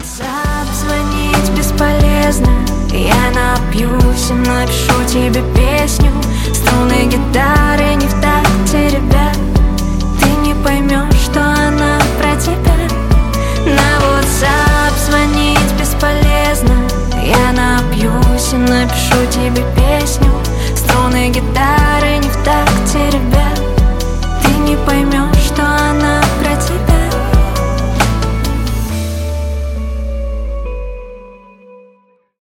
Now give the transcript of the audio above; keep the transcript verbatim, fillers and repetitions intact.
WhatsApp звонить бесполезно. Я напьюсь и напишу тебе песню. Струны гитары не в такте, ребят. Ты не поймешь, что она про тебя. На WhatsApp звонить бесполезно. Я напьюсь и напишу тебе песню. Струны гитары не в такте, ребят.